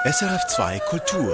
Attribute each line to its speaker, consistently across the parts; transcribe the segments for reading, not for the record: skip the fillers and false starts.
Speaker 1: SRF2 Kultur.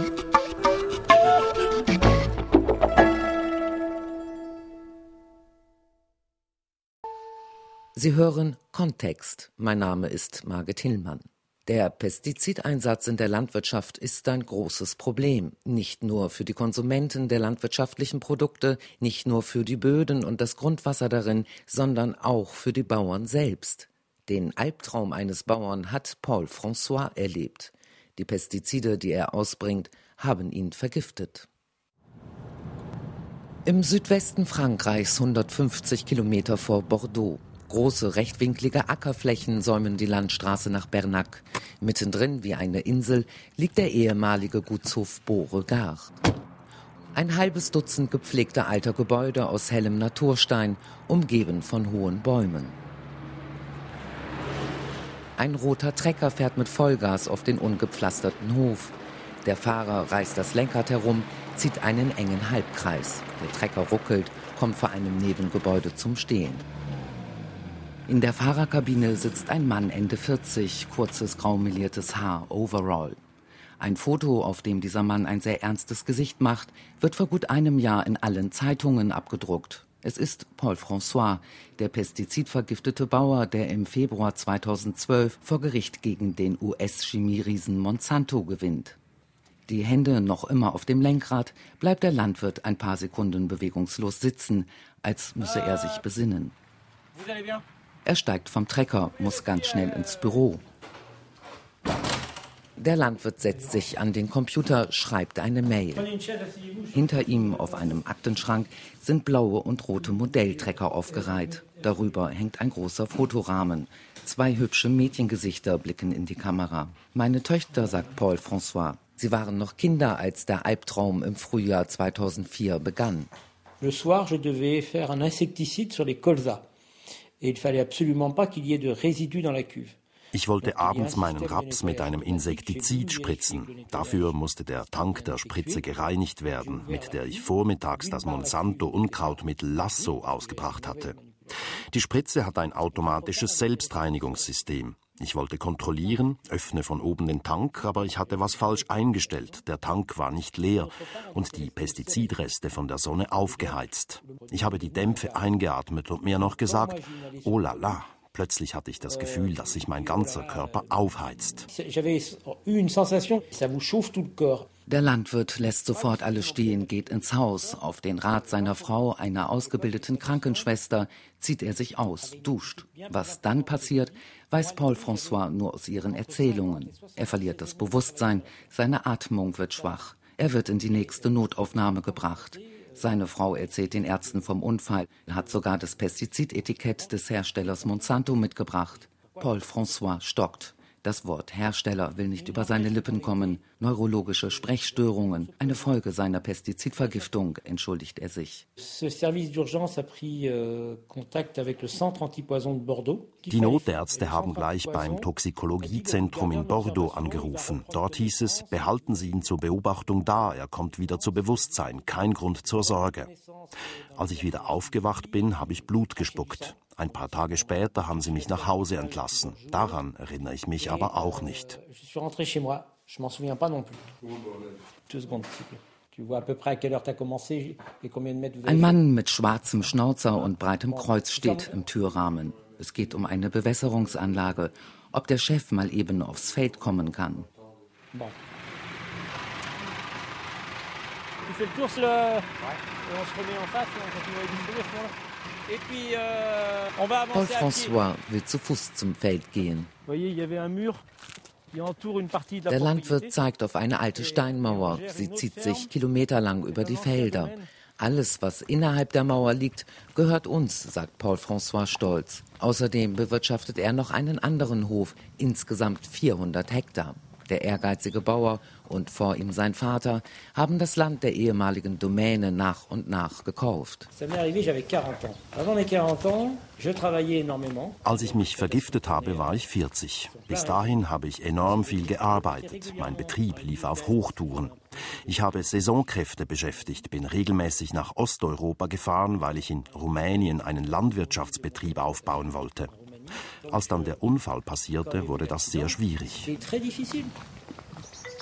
Speaker 2: Sie hören Kontext. Mein Name ist Margit Hillmann. Der Pestizideinsatz in der Landwirtschaft ist ein großes Problem. Nicht nur für die Konsumenten der landwirtschaftlichen Produkte, nicht nur für die Böden und das Grundwasser darin, sondern auch für die Bauern selbst. Den Albtraum eines Bauern hat Paul François erlebt. Die Pestizide, die er ausbringt, haben ihn vergiftet. Im Südwesten Frankreichs, 150 Kilometer vor Bordeaux. Große, rechtwinklige Ackerflächen säumen die Landstraße nach Bernac. Mittendrin, wie eine Insel, liegt der ehemalige Gutshof Beauregard. Ein halbes Dutzend gepflegter alter Gebäude aus hellem Naturstein, umgeben von hohen Bäumen. Ein roter Trecker fährt mit Vollgas auf den ungepflasterten Hof. Der Fahrer reißt das Lenkrad herum, zieht einen engen Halbkreis. Der Trecker ruckelt, kommt vor einem Nebengebäude zum Stehen. In der Fahrerkabine sitzt ein Mann Ende 40, kurzes graumeliertes Haar, Overall. Ein Foto, auf dem dieser Mann ein sehr ernstes Gesicht macht, wird vor gut einem Jahr in allen Zeitungen abgedruckt. Es ist Paul François, der pestizidvergiftete Bauer, der im Februar 2012 vor Gericht gegen den US-Chemieriesen Monsanto gewinnt. Die Hände noch immer auf dem Lenkrad, bleibt der Landwirt ein paar Sekunden bewegungslos sitzen, als müsse er sich besinnen. Er steigt vom Trecker, muss ganz schnell ins Büro. Der Landwirt setzt sich an den Computer, schreibt eine Mail. Hinter ihm auf einem Aktenschrank sind blaue und rote Modelltrecker aufgereiht. Darüber hängt ein großer Fotorahmen. 2 hübsche Mädchengesichter blicken in die Kamera. Meine Töchter, sagt Paul François. Sie waren noch Kinder, als der Albtraum im Frühjahr 2004 begann.
Speaker 3: Le soir, je devais faire un insecticide sur les colzas. Et il fallait absolument pas qu'il y ait de résidus dans la cuve.
Speaker 4: Ich wollte abends meinen Raps mit einem Insektizid spritzen. Dafür musste der Tank der Spritze gereinigt werden, mit der ich vormittags das Monsanto-Unkrautmittel Lasso ausgebracht hatte. Die Spritze hat ein automatisches Selbstreinigungssystem. Ich wollte kontrollieren, öffne von oben den Tank, aber ich hatte was falsch eingestellt. Der Tank war nicht leer und die Pestizidreste von der Sonne aufgeheizt. Ich habe die Dämpfe eingeatmet und mir noch gesagt, oh la la. Plötzlich hatte ich das Gefühl, dass sich mein ganzer Körper aufheizt.
Speaker 2: Der Landwirt lässt sofort alles stehen, geht ins Haus. Auf den Rat seiner Frau, einer ausgebildeten Krankenschwester, zieht er sich aus, duscht. Was dann passiert, weiß Paul François nur aus ihren Erzählungen. Er verliert das Bewusstsein, seine Atmung wird schwach. Er wird in die nächste Notaufnahme gebracht. Seine Frau erzählt den Ärzten vom Unfall, hat sogar das Pestizidetikett des Herstellers Monsanto mitgebracht. Paul François stockt. Das Wort Hersteller will nicht über seine Lippen kommen. Neurologische Sprechstörungen, eine Folge seiner Pestizidvergiftung, entschuldigt er sich.
Speaker 4: Die Notärzte haben gleich beim Toxikologiezentrum in Bordeaux angerufen. Dort hieß es, behalten Sie ihn zur Beobachtung da, er kommt wieder zu Bewusstsein, kein Grund zur Sorge. Als ich wieder aufgewacht bin, habe ich Blut gespuckt. Ein paar Tage später haben sie mich nach Hause entlassen. Daran erinnere ich mich aber auch nicht.
Speaker 2: Ein Mann mit schwarzem Schnauzer und breitem Kreuz steht im Türrahmen. Es geht um eine Bewässerungsanlage, ob der Chef mal eben aufs Feld kommen kann. Paul François will zu Fuß zum Feld gehen. Der Landwirt zeigt auf eine alte Steinmauer. Sie zieht sich kilometerlang über die Felder. Alles, was innerhalb der Mauer liegt, gehört uns, sagt Paul François stolz. Außerdem bewirtschaftet er noch einen anderen Hof, insgesamt 400 Hektar. Der ehrgeizige Bauer und vor ihm sein Vater haben das Land der ehemaligen Domäne nach und nach gekauft.
Speaker 4: Als ich mich vergiftet habe, war ich 40. Bis dahin habe ich enorm viel gearbeitet. Mein Betrieb lief auf Hochtouren. Ich habe Saisonkräfte beschäftigt, bin regelmäßig nach Osteuropa gefahren, weil ich in Rumänien einen Landwirtschaftsbetrieb aufbauen wollte. Als dann der Unfall passierte, wurde das sehr schwierig.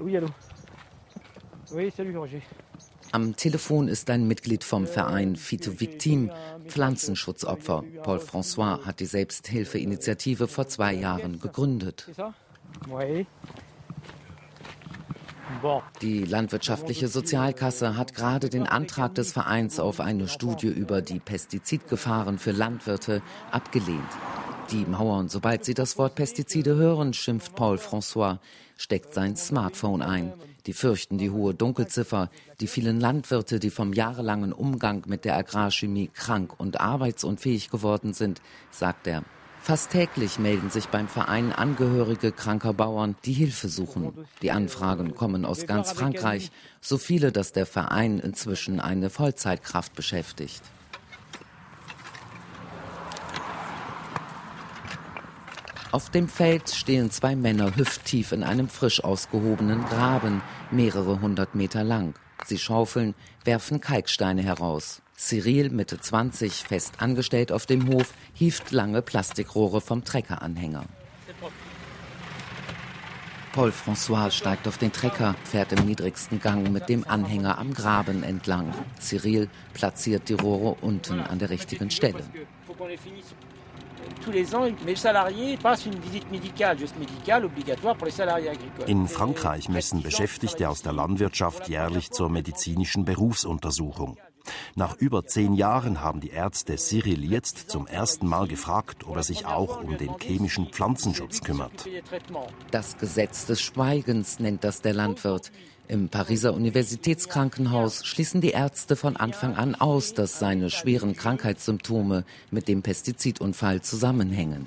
Speaker 2: Am Telefon ist ein Mitglied vom Verein Phyto Victime, Pflanzenschutzopfer. Paul François hat die Selbsthilfeinitiative vor 2 Jahren gegründet. Die landwirtschaftliche Sozialkasse hat gerade den Antrag des Vereins auf eine Studie über die Pestizidgefahren für Landwirte abgelehnt. Die mauern, sobald sie das Wort Pestizide hören, schimpft Paul François, steckt sein Smartphone ein. Die fürchten die hohe Dunkelziffer, die vielen Landwirte, die vom jahrelangen Umgang mit der Agrarchemie krank und arbeitsunfähig geworden sind, sagt er. Fast täglich melden sich beim Verein Angehörige kranker Bauern, die Hilfe suchen. Die Anfragen kommen aus ganz Frankreich, so viele, dass der Verein inzwischen eine Vollzeitkraft beschäftigt. Auf dem Feld stehen 2 Männer hüfttief in einem frisch ausgehobenen Graben, mehrere 100 Meter lang. Sie schaufeln, werfen Kalksteine heraus. Cyril, Mitte 20, fest angestellt auf dem Hof, hieft lange Plastikrohre vom Treckeranhänger. Paul François steigt auf den Trecker, fährt im niedrigsten Gang mit dem Anhänger am Graben entlang. Cyril platziert die Rohre unten an der richtigen Stelle.
Speaker 4: In Frankreich müssen Beschäftigte aus der Landwirtschaft jährlich zur medizinischen Berufsuntersuchung. Nach über 10 Jahren haben die Ärzte Cyril jetzt zum ersten Mal gefragt, ob er sich auch um den chemischen Pflanzenschutz kümmert.
Speaker 2: Das Gesetz des Schweigens nennt das der Landwirt. Im Pariser Universitätskrankenhaus schließen die Ärzte von Anfang an aus, dass seine schweren Krankheitssymptome mit dem Pestizidunfall zusammenhängen.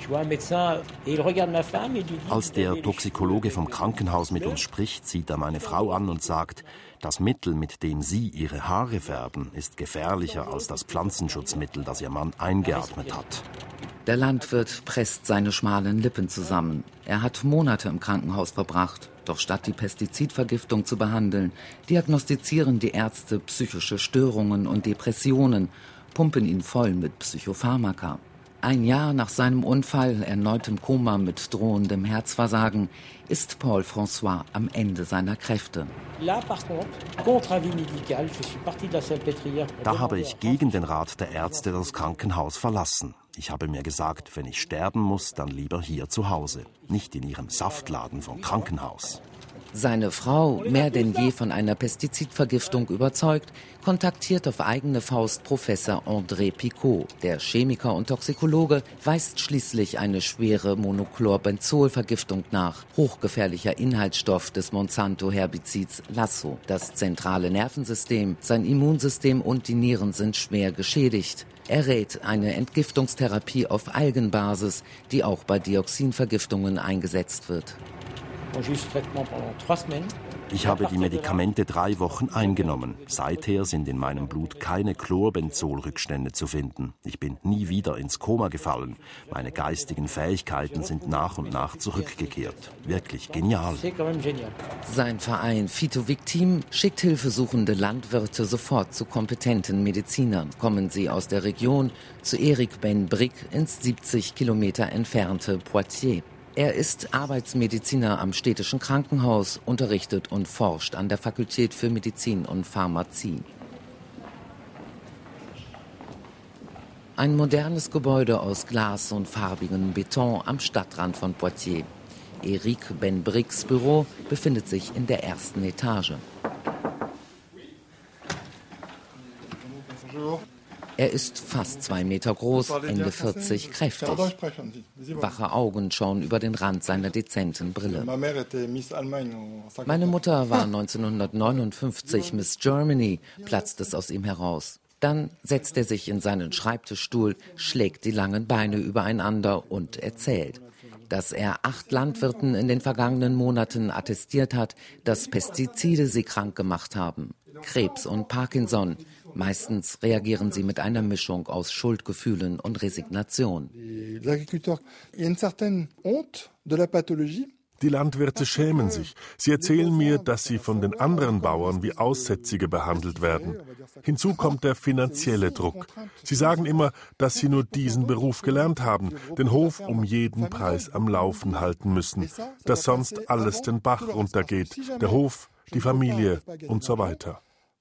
Speaker 4: Als der Toxikologe vom Krankenhaus mit uns spricht, sieht er meine Frau an und sagt, das Mittel, mit dem sie ihre Haare färben, ist gefährlicher als das Pflanzenschutzmittel, das ihr Mann eingeatmet hat.
Speaker 2: Der Landwirt presst seine schmalen Lippen zusammen. Er hat Monate im Krankenhaus verbracht. Doch statt die Pestizidvergiftung zu behandeln, diagnostizieren die Ärzte psychische Störungen und Depressionen, pumpen ihn voll mit Psychopharmaka. 1 Jahr nach seinem Unfall, erneut im Koma mit drohendem Herzversagen, ist Paul François am Ende seiner Kräfte.
Speaker 4: Da habe ich gegen den Rat der Ärzte das Krankenhaus verlassen. Ich habe mir gesagt, wenn ich sterben muss, dann lieber hier zu Hause, nicht in ihrem Saftladen vom Krankenhaus.
Speaker 2: Seine Frau, mehr denn je von einer Pestizidvergiftung überzeugt, kontaktiert auf eigene Faust Professor André Picot. Der Chemiker und Toxikologe weist schließlich eine schwere Monochlorbenzolvergiftung nach, hochgefährlicher Inhaltsstoff des Monsanto-Herbizids Lasso. Das zentrale Nervensystem, sein Immunsystem und die Nieren sind schwer geschädigt. Er rät eine Entgiftungstherapie auf Algenbasis, die auch bei Dioxinvergiftungen eingesetzt wird.
Speaker 4: Ich habe die Medikamente 3 Wochen eingenommen. Seither sind in meinem Blut keine Chlorbenzolrückstände zu finden. Ich bin nie wieder ins Koma gefallen. Meine geistigen Fähigkeiten sind nach und nach zurückgekehrt. Wirklich genial.
Speaker 2: Sein Verein Phyto Victime schickt hilfesuchende Landwirte sofort zu kompetenten Medizinern. Kommen sie aus der Region zu Eric Ben-Brick ins 70 Kilometer entfernte Poitiers. Er ist Arbeitsmediziner am städtischen Krankenhaus, unterrichtet und forscht an der Fakultät für Medizin und Pharmazie. Ein modernes Gebäude aus Glas und farbigem Beton am Stadtrand von Poitiers. Eric Ben-Bricks Büro befindet sich in der 1. Etage. Er ist fast 2 Meter groß, Ende 40, kräftig. Wache Augen schauen über den Rand seiner dezenten Brille. Meine Mutter war 1959 Miss Germany, platzt es aus ihm heraus. Dann setzt er sich in seinen Schreibtischstuhl, schlägt die langen Beine übereinander und erzählt, dass er 8 Landwirten in den vergangenen Monaten attestiert hat, dass Pestizide sie krank gemacht haben. Krebs und Parkinson. Meistens reagieren sie mit einer Mischung aus Schuldgefühlen und Resignation.
Speaker 1: Die Landwirte schämen sich. Sie erzählen mir, dass sie von den anderen Bauern wie Aussätzige behandelt werden. Hinzu kommt der finanzielle Druck. Sie sagen immer, dass sie nur diesen Beruf gelernt haben, den Hof um jeden Preis am Laufen halten müssen, dass sonst alles den Bach runtergeht, der Hof, die Familie und so weiter.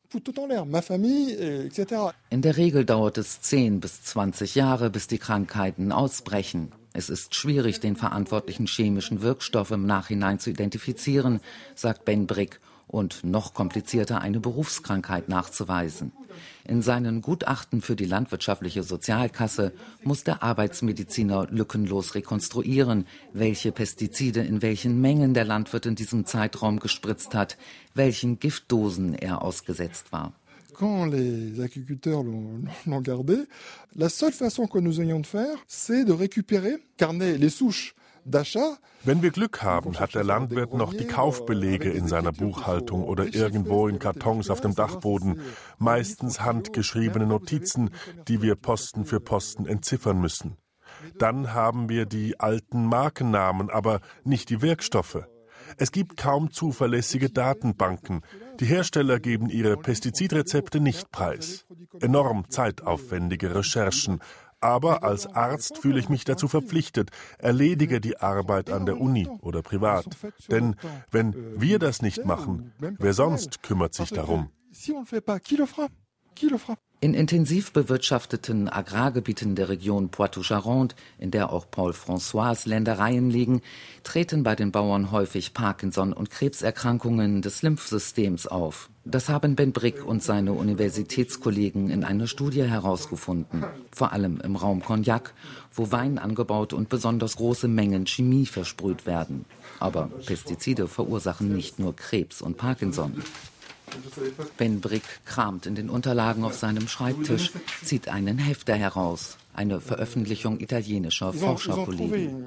Speaker 2: In der Regel dauert es 10 bis 20 Jahre, bis die Krankheiten ausbrechen. Es ist schwierig, den verantwortlichen chemischen Wirkstoff im Nachhinein zu identifizieren, sagt Ben Brick, und noch komplizierter eine Berufskrankheit nachzuweisen. In seinen Gutachten für die landwirtschaftliche Sozialkasse muss der Arbeitsmediziner lückenlos rekonstruieren, welche Pestizide in welchen Mengen der Landwirt in diesem Zeitraum gespritzt hat, welchen Giftdosen er ausgesetzt war.
Speaker 5: Quand les agriculteurs l'ont gardé, la seule façon que nous ayons de faire, c'est de récupérer carnet les souches d'achat.
Speaker 1: Wenn wir Glück haben, hat der Landwirt noch die Kaufbelege in seiner Buchhaltung oder irgendwo in Kartons auf dem Dachboden, meistens handgeschriebene Notizen, die wir Posten für Posten entziffern müssen. Dann haben wir die alten Markennamen, aber nicht die Wirkstoffe. Es gibt kaum zuverlässige Datenbanken. Die Hersteller geben ihre Pestizidrezepte nicht preis. Enorm zeitaufwendige Recherchen. Aber als Arzt fühle ich mich dazu verpflichtet, erledige die Arbeit an der Uni oder privat. Denn wenn wir das nicht machen, wer sonst kümmert sich darum?
Speaker 2: In intensiv bewirtschafteten Agrargebieten der Region Poitou-Charentes, in der auch Paul François' Ländereien liegen, treten bei den Bauern häufig Parkinson- und Krebserkrankungen des Lymphsystems auf. Das haben Ben Brick und seine Universitätskollegen in einer Studie herausgefunden, vor allem im Raum Cognac, wo Wein angebaut und besonders große Mengen Chemie versprüht werden. Aber Pestizide verursachen nicht nur Krebs und Parkinson. Ben Brick kramt in den Unterlagen auf seinem Schreibtisch, zieht einen Hefter heraus, eine Veröffentlichung italienischer Forscherkollegen.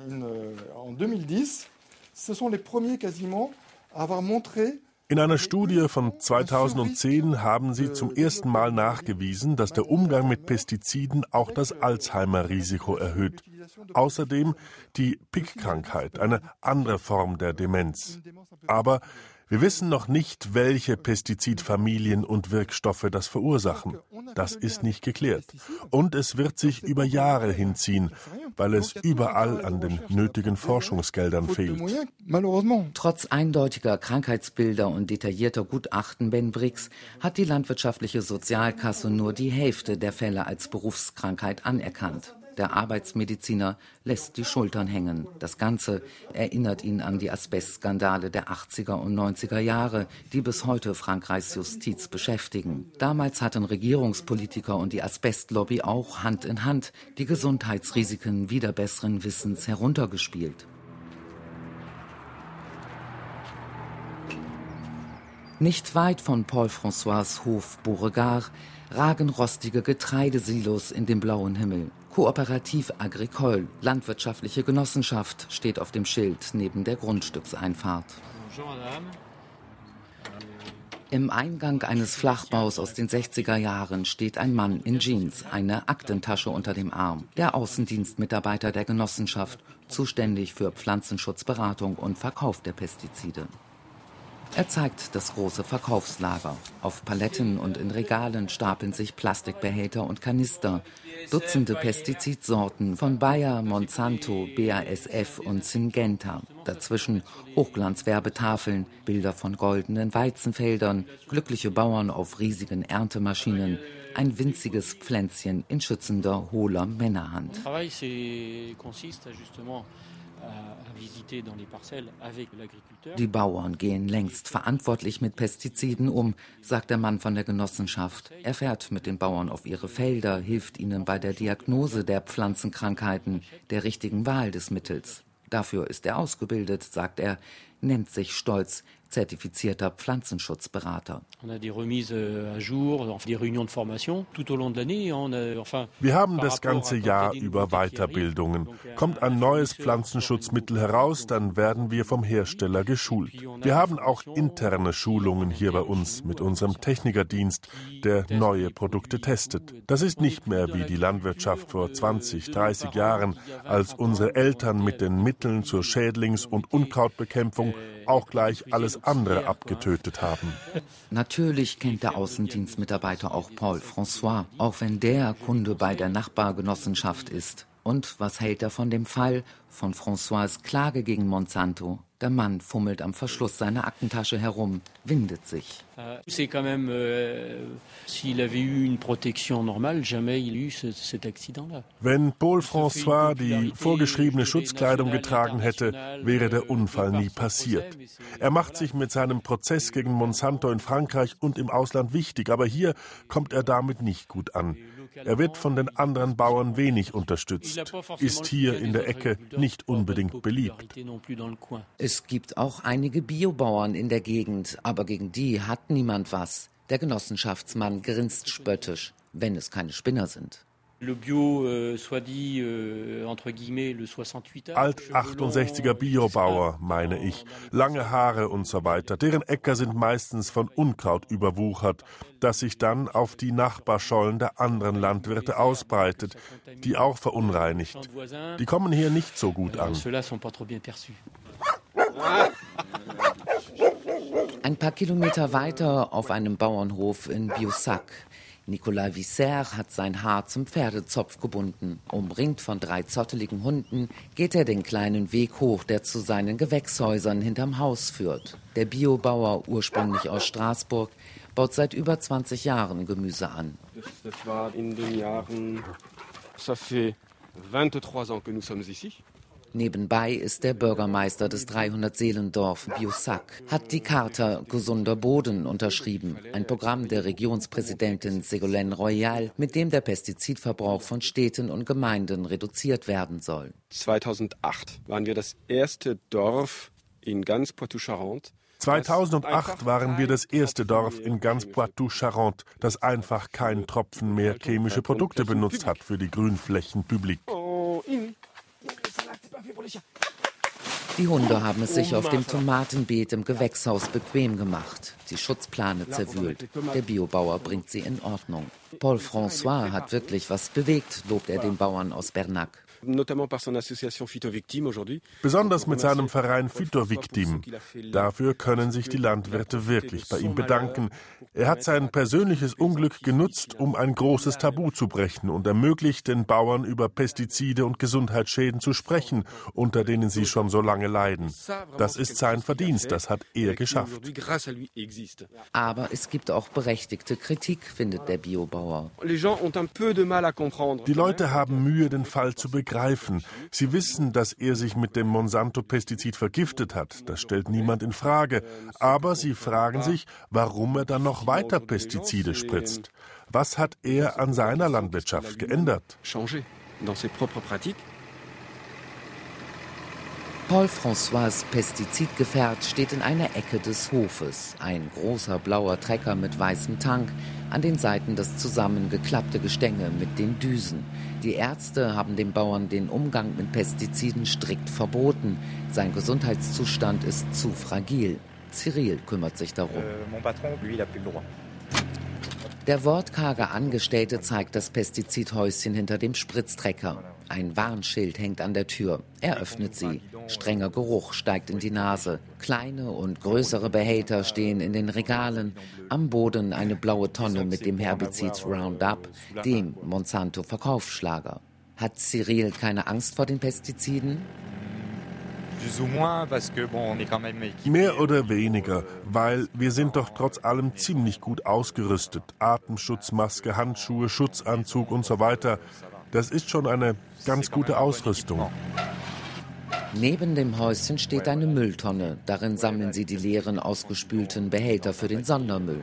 Speaker 1: In einer Studie von 2010 haben sie zum ersten Mal nachgewiesen, dass der Umgang mit Pestiziden auch das Alzheimer-Risiko erhöht. Außerdem die Pick-Krankheit, eine andere Form der Demenz. Aber wir wissen noch nicht, welche Pestizidfamilien und Wirkstoffe das verursachen. Das ist nicht geklärt. Und es wird sich über Jahre hinziehen, weil es überall an den nötigen Forschungsgeldern fehlt.
Speaker 2: Trotz eindeutiger Krankheitsbilder und detaillierter Gutachten Ben Bricks hat die landwirtschaftliche Sozialkasse nur die Hälfte der Fälle als Berufskrankheit anerkannt. Der Arbeitsmediziner lässt die Schultern hängen. Das Ganze erinnert ihn an die Asbestskandale der 80er und 90er Jahre, die bis heute Frankreichs Justiz beschäftigen. Damals hatten Regierungspolitiker und die Asbestlobby auch Hand in Hand die Gesundheitsrisiken wider besseren Wissens heruntergespielt. Nicht weit von Paul François' Hof Beauregard ragen rostige Getreidesilos in den blauen Himmel. Kooperativ Agricole, landwirtschaftliche Genossenschaft, steht auf dem Schild neben der Grundstückseinfahrt. Im Eingang eines Flachbaus aus den 60er Jahren steht ein Mann in Jeans, eine Aktentasche unter dem Arm. Der Außendienstmitarbeiter der Genossenschaft, zuständig für Pflanzenschutzberatung und Verkauf der Pestizide. Er zeigt das große Verkaufslager. Auf Paletten und in Regalen stapeln sich Plastikbehälter und Kanister. Dutzende Pestizidsorten von Bayer, Monsanto, BASF und Syngenta. Dazwischen Hochglanzwerbetafeln, Bilder von goldenen Weizenfeldern, glückliche Bauern auf riesigen Erntemaschinen, ein winziges Pflänzchen in schützender, hohler Männerhand. Die Bauern gehen längst verantwortlich mit Pestiziden um, sagt der Mann von der Genossenschaft. Er fährt mit den Bauern auf ihre Felder, hilft ihnen bei der Diagnose der Pflanzenkrankheiten, der richtigen Wahl des Mittels. Dafür ist er ausgebildet, sagt er. nennt sich stolz zertifizierter Pflanzenschutzberater.
Speaker 1: Wir haben das ganze Jahr über Weiterbildungen. Kommt ein neues Pflanzenschutzmittel heraus, dann werden wir vom Hersteller geschult. Wir haben auch interne Schulungen hier bei uns mit unserem Technikerdienst, der neue Produkte testet. Das ist nicht mehr wie die Landwirtschaft vor 20, 30 Jahren, als unsere Eltern mit den Mitteln zur Schädlings- und Unkrautbekämpfung auch gleich alles andere abgetötet haben.
Speaker 2: Natürlich kennt der Außendienstmitarbeiter auch Paul François, auch wenn der Kunde bei der Nachbargenossenschaft ist. Und was hält er von dem Fall von François' Klage gegen Monsanto? Der Mann fummelt am Verschluss seiner Aktentasche herum, windet sich.
Speaker 1: Wenn Paul François die vorgeschriebene Schutzkleidung getragen hätte, wäre der Unfall nie passiert. Er macht sich mit seinem Prozess gegen Monsanto in Frankreich und im Ausland wichtig, aber hier kommt er damit nicht gut an. Er wird von den anderen Bauern wenig unterstützt, ist hier in der Ecke nicht unbedingt beliebt.
Speaker 2: Es gibt auch einige Biobauern in der Gegend, aber gegen die hat niemand was. Der Genossenschaftsmann grinst spöttisch, wenn es keine Spinner sind.
Speaker 1: Alt-68er Biobauer, meine ich, lange Haare und so weiter. Deren Äcker sind meistens von Unkraut überwuchert, das sich dann auf die Nachbarschollen der anderen Landwirte ausbreitet, die auch verunreinigt. Die kommen hier nicht so gut an.
Speaker 2: Ein paar Kilometer weiter auf einem Bauernhof in Biossac. Nicolas Visser hat sein Haar zum Pferdezopf gebunden. Umringt von 3 zotteligen Hunden geht er den kleinen Weg hoch, der zu seinen Gewächshäusern hinterm Haus führt. Der Biobauer, ursprünglich aus Straßburg, baut seit über 20 Jahren Gemüse an.
Speaker 6: Das war in den Jahren, ça fait 23 ans que nous sommes ici.
Speaker 2: Nebenbei ist der Bürgermeister des 300-Seelendorf Biossac, hat die Charta Gesunder Boden unterschrieben, ein Programm der Regionspräsidentin Ségolène Royal, mit dem der Pestizidverbrauch von Städten und Gemeinden reduziert werden soll.
Speaker 6: 2008 waren wir das erste Dorf in ganz Poitou-Charentes.
Speaker 1: 2008 waren wir das erste Dorf in ganz Poitou-Charentes, das einfach keinen Tropfen mehr chemische Produkte benutzt hat für die Grünflächen publik.
Speaker 2: Die Hunde haben es sich auf dem Tomatenbeet im Gewächshaus bequem gemacht, die Schutzplane zerwühlt. Der Biobauer bringt sie in Ordnung. Paul François hat wirklich was bewegt, lobt er den Bauern aus Bernac.
Speaker 1: Besonders mit seinem Verein Phytovictim. Dafür können sich die Landwirte wirklich bei ihm bedanken. Er hat sein persönliches Unglück genutzt, um ein großes Tabu zu brechen und ermöglicht den Bauern über Pestizide und Gesundheitsschäden zu sprechen, unter denen sie schon so lange leiden. Das ist sein Verdienst, das hat er geschafft.
Speaker 2: Aber es gibt auch berechtigte Kritik, findet der Biobauer.
Speaker 1: Die Leute haben Mühe, den Fall zu begreifen. Sie wissen, dass er sich mit dem Monsanto-Pestizid vergiftet hat. Das stellt niemand in Frage. Aber sie fragen sich, warum er dann noch weiter Pestizide spritzt. Was hat er an seiner Landwirtschaft geändert?
Speaker 2: Paul François' Pestizidgefährt steht in einer Ecke des Hofes. Ein großer blauer Trecker mit weißem Tank, an den Seiten das zusammengeklappte Gestänge mit den Düsen. Die Ärzte haben dem Bauern den Umgang mit Pestiziden strikt verboten. Sein Gesundheitszustand ist zu fragil. Cyril kümmert sich darum. Der wortkarge Angestellte zeigt das Pestizidhäuschen hinter dem Spritztrecker. Ein Warnschild hängt an der Tür. Er öffnet sie. Strenger Geruch steigt in die Nase. Kleine und größere Behälter stehen in den Regalen. Am Boden eine blaue Tonne mit dem Herbizid Roundup, dem Monsanto-Verkaufsschlager. Hat Cyril keine Angst vor den Pestiziden?
Speaker 1: Mehr oder weniger, weil wir sind doch trotz allem ziemlich gut ausgerüstet. Atemschutzmaske, Handschuhe, Schutzanzug und so weiter. Das ist schon eine ganz gute Ausrüstung.
Speaker 2: Neben dem Häuschen steht eine Mülltonne. Darin sammeln sie die leeren, ausgespülten Behälter für den Sondermüll.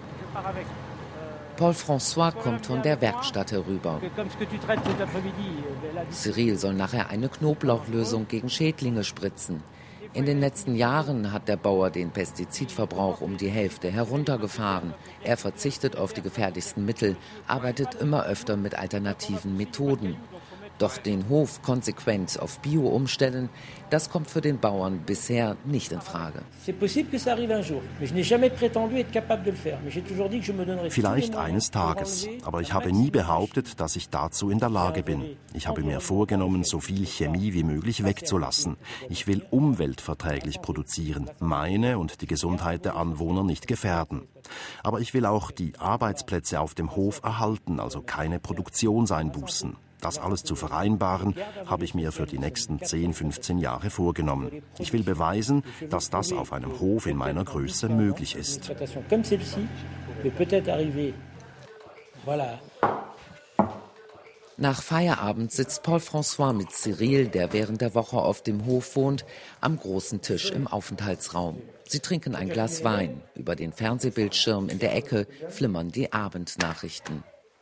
Speaker 2: Paul François kommt von der Werkstatt herüber. Cyril soll nachher eine Knoblauchlösung gegen Schädlinge spritzen. In den letzten Jahren hat der Bauer den Pestizidverbrauch um die Hälfte heruntergefahren. Er verzichtet auf die gefährlichsten Mittel, arbeitet immer öfter mit alternativen Methoden. Doch den Hof konsequent auf Bio umstellen, das kommt für den Bauern bisher nicht in Frage.
Speaker 4: Vielleicht eines Tages, aber ich habe nie behauptet, dass ich dazu in der Lage bin. Ich habe mir vorgenommen, so viel Chemie wie möglich wegzulassen. Ich will umweltverträglich produzieren, meine und die Gesundheit der Anwohner nicht gefährden. Aber ich will auch die Arbeitsplätze auf dem Hof erhalten, also keine Produktionseinbußen. Das alles zu vereinbaren, habe ich mir für die nächsten 10, 15 Jahre vorgenommen. Ich will beweisen, dass das auf einem Hof in meiner Größe möglich ist.
Speaker 2: Nach Feierabend sitzt Paul François mit Cyril, der während der Woche auf dem Hof wohnt, am großen Tisch im Aufenthaltsraum. Sie trinken ein Glas Wein. Über den Fernsehbildschirm in der Ecke flimmern die Abendnachrichten.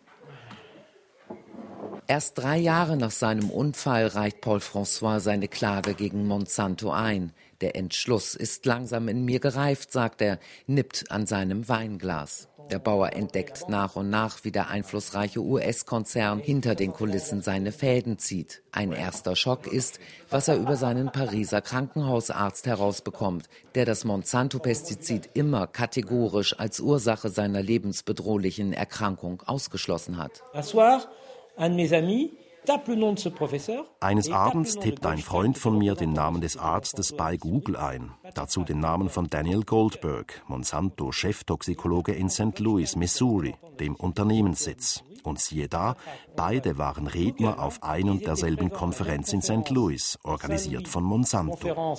Speaker 2: Erst 3 Jahre nach seinem Unfall reicht Paul François seine Klage gegen Monsanto ein. Der Entschluss ist langsam in mir gereift, sagt er, nippt an seinem Weinglas. Der Bauer entdeckt nach und nach, wie der einflussreiche US-Konzern hinter den Kulissen seine Fäden zieht. Ein erster Schock ist, was er über seinen Pariser Krankenhausarzt herausbekommt, der das Monsanto-Pestizid immer kategorisch als Ursache seiner lebensbedrohlichen Erkrankung ausgeschlossen hat.
Speaker 4: Eines Abends tippt ein Freund von mir den Namen des Arztes bei Google ein. Dazu den Namen von Daniel Goldberg, Monsanto-Cheftoxikologe in St. Louis, Missouri, dem Unternehmenssitz. Und siehe da, beide waren Redner auf ein und derselben Konferenz in St. Louis, organisiert von Monsanto.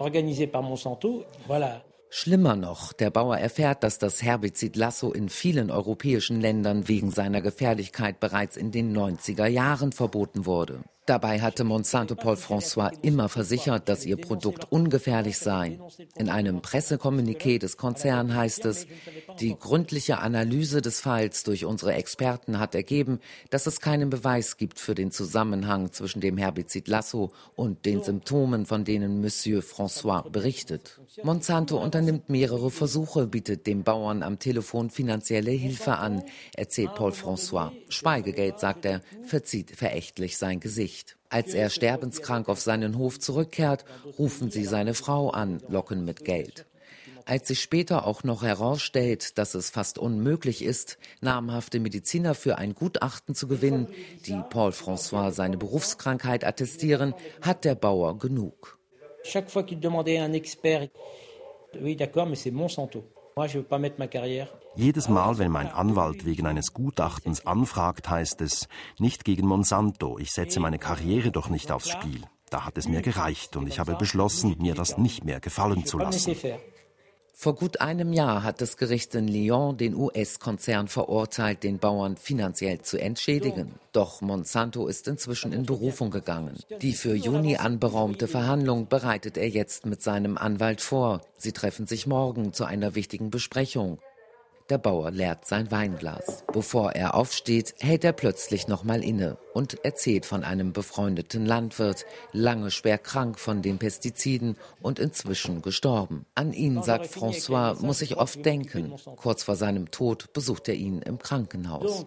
Speaker 2: Schlimmer noch, der Bauer erfährt, dass das Herbizid Lasso in vielen europäischen Ländern wegen seiner Gefährlichkeit bereits in den 90er Jahren verboten wurde. Dabei hatte Monsanto Paul François immer versichert, dass ihr Produkt ungefährlich sei. In einem Pressekommuniqué des Konzerns heißt es, die gründliche Analyse des Falls durch unsere Experten hat ergeben, dass es keinen Beweis gibt für den Zusammenhang zwischen dem Herbizid Lasso und den Symptomen, von denen Monsieur François berichtet. Monsanto unternimmt mehrere Versuche, bietet dem Bauern am Telefon finanzielle Hilfe an, erzählt Paul François. Schweigegeld, sagt er, verzieht verächtlich sein Gesicht. Als er sterbenskrank auf seinen Hof zurückkehrt, rufen sie seine Frau an, locken mit Geld. Als sich später auch noch herausstellt, dass es fast unmöglich ist, namhafte Mediziner für ein Gutachten zu gewinnen, die Paul François seine Berufskrankheit attestieren, hat der Bauer genug.
Speaker 3: Chaque fois qu'il demandait un expert, oui d'accord, mais c'est Monsanto.
Speaker 4: Jedes Mal, wenn mein Anwalt wegen eines Gutachtens anfragt, heißt es, nicht gegen Monsanto, ich setze meine Karriere doch nicht aufs Spiel. Da hat es mir gereicht und ich habe beschlossen, mir das nicht mehr gefallen zu lassen.
Speaker 2: Vor gut einem Jahr hat das Gericht in Lyon den US-Konzern verurteilt, den Bauern finanziell zu entschädigen. Doch Monsanto ist inzwischen in Berufung gegangen. Die für Juni anberaumte Verhandlung bereitet er jetzt mit seinem Anwalt vor. Sie treffen sich morgen zu einer wichtigen Besprechung. Der Bauer leert sein Weinglas. Bevor er aufsteht, hält er plötzlich noch mal inne und erzählt von einem befreundeten Landwirt, lange schwer krank von den Pestiziden und inzwischen gestorben. An ihn, sagt François, muss ich oft denken. Kurz vor seinem Tod besucht er ihn im Krankenhaus.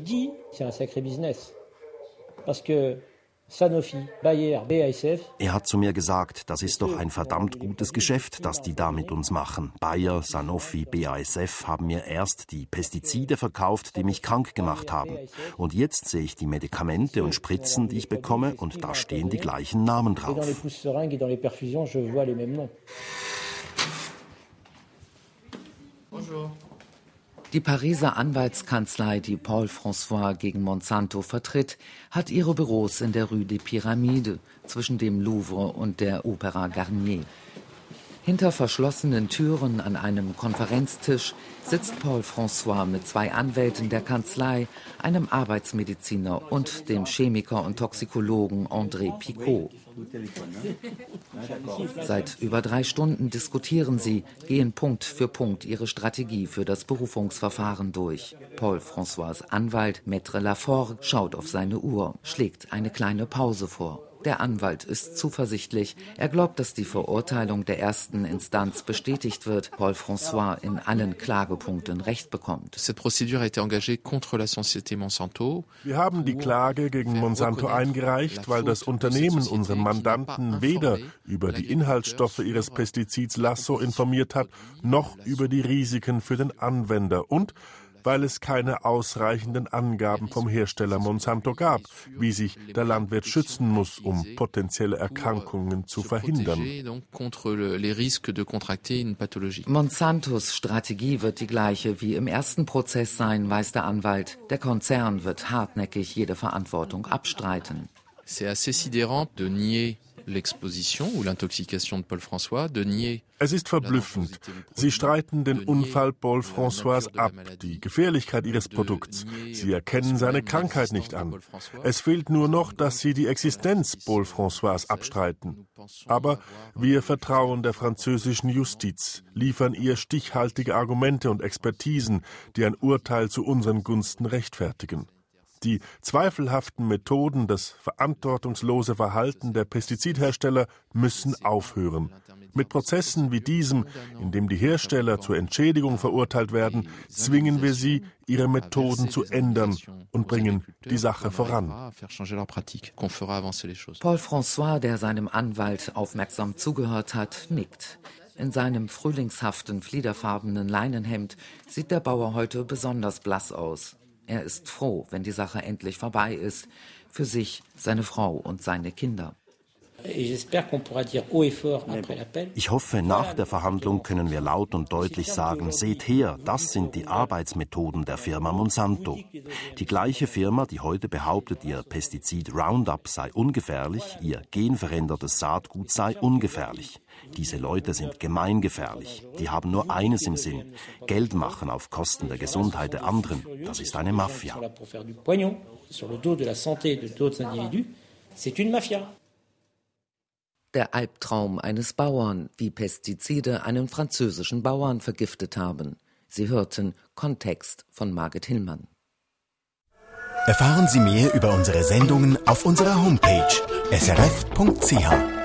Speaker 4: Er hat zu mir gesagt, das ist doch ein verdammt gutes Geschäft, das die da mit uns machen. Bayer, Sanofi, BASF haben mir erst die Pestizide verkauft, die mich krank gemacht haben. Und jetzt sehe ich die Medikamente und Spritzen, die ich bekomme, und da stehen die gleichen Namen drauf.
Speaker 2: Bonjour. Die Pariser Anwaltskanzlei, die Paul François gegen Monsanto vertritt, hat ihre Büros in der Rue des Pyramides zwischen dem Louvre und der Opéra Garnier. Hinter verschlossenen Türen an einem Konferenztisch sitzt Paul François mit 2 Anwälten der Kanzlei, einem Arbeitsmediziner und dem Chemiker und Toxikologen André Picot. Seit über 3 Stunden diskutieren sie, gehen Punkt für Punkt ihre Strategie für das Berufungsverfahren durch. Paul François' Anwalt, Maître Lafort, schaut auf seine Uhr, schlägt eine kleine Pause vor. Der Anwalt ist zuversichtlich. Er glaubt, dass die Verurteilung der ersten Instanz bestätigt wird, Paul François in allen Klagepunkten Recht bekommt.
Speaker 1: Wir haben die Klage gegen Monsanto eingereicht, weil das Unternehmen unseren Mandanten weder über die Inhaltsstoffe ihres Pestizids Lasso informiert hat, noch über die Risiken für den Anwender und weil es keine ausreichenden Angaben vom Hersteller Monsanto gab, wie sich der Landwirt schützen muss, um potenzielle Erkrankungen zu verhindern.
Speaker 2: Monsantos Strategie wird die gleiche wie im ersten Prozess sein, weiß der Anwalt. Der Konzern wird hartnäckig jede Verantwortung abstreiten.
Speaker 1: Es ist verblüffend. Sie streiten den Unfall Paul François ab, die Gefährlichkeit ihres Produkts. Sie erkennen seine Krankheit nicht an. Es fehlt nur noch, dass sie die Existenz Paul François abstreiten. Aber wir vertrauen der französischen Justiz, liefern ihr stichhaltige Argumente und Expertisen, die ein Urteil zu unseren Gunsten rechtfertigen. Die zweifelhaften Methoden, das verantwortungslose Verhalten der Pestizidhersteller müssen aufhören. Mit Prozessen wie diesem, in dem die Hersteller zur Entschädigung verurteilt werden, zwingen wir sie, ihre Methoden zu ändern und bringen die Sache voran.
Speaker 2: Paul François, der seinem Anwalt aufmerksam zugehört hat, nickt. In seinem frühlingshaften, fliederfarbenen Leinenhemd sieht der Bauer heute besonders blass aus. Er ist froh, wenn die Sache endlich vorbei ist, für sich, seine Frau und seine Kinder.
Speaker 4: Ich hoffe, nach der Verhandlung können wir laut und deutlich sagen, seht her, das sind die Arbeitsmethoden der Firma Monsanto. Die gleiche Firma, die heute behauptet, ihr Pestizid Roundup sei ungefährlich, ihr genverändertes Saatgut sei ungefährlich. Diese Leute sind gemeingefährlich. Die haben nur eines im Sinn: Geld machen auf Kosten der Gesundheit der anderen. Das ist eine Mafia.
Speaker 2: Der Albtraum eines Bauern, wie Pestizide einen französischen Bauern vergiftet haben. Sie hörten Kontext von Margit Hillmann.
Speaker 7: Erfahren Sie mehr über unsere Sendungen auf unserer Homepage srf.ch.